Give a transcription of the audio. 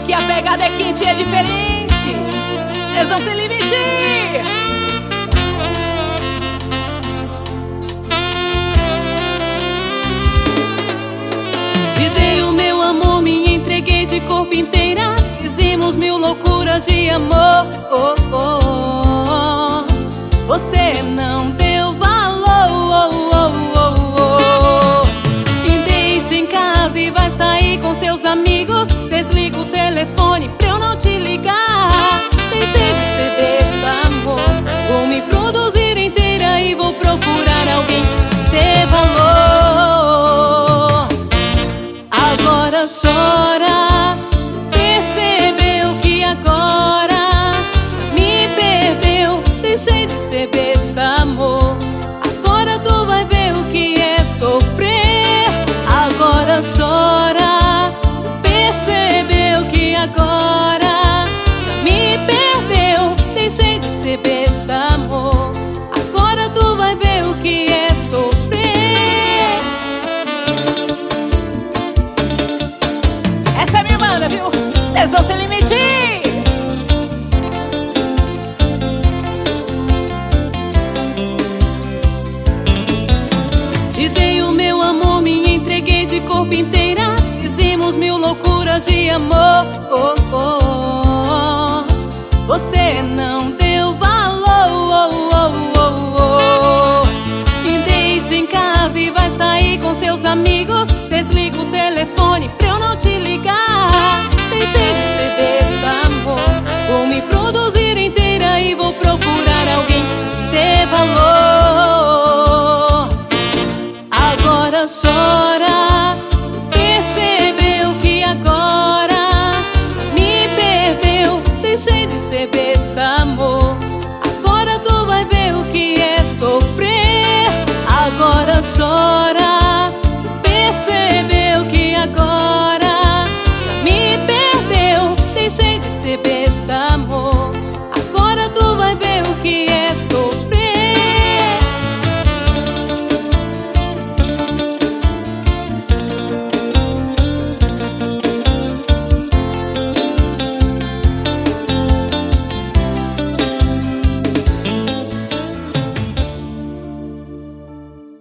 que a pegada é quente e é diferente. Tesão sem limite. Te dei o meu amor, me entreguei de corpo inteira. Fizemos mil loucuras de amor. Você não deu valor. Me deixa em casa e vai sair com seus amigos. Desliga o telefone pra eu não te ligar. Deixei de ser besta, amor. Vou me produzir inteira e vou procurar alguém que dê valor. Agora chora, percebeu que agora me perdeu. Deixei de ser besta, amor. Agora tu vai ver o que é sofrer. Agora chora, percebeu que agora já me perdeu. Deixei de ser besta, amor. Agora tu vai ver o que é sofrer. Essa é minha banda, viu? Tesão sem limite. Te dei o meu amor, me entreguei de corpo inteira. Fizemos mil loucuras de amor. Você não deu valor. Me deixa em casa e vai sair com seus amigos. Desliga o telefone pra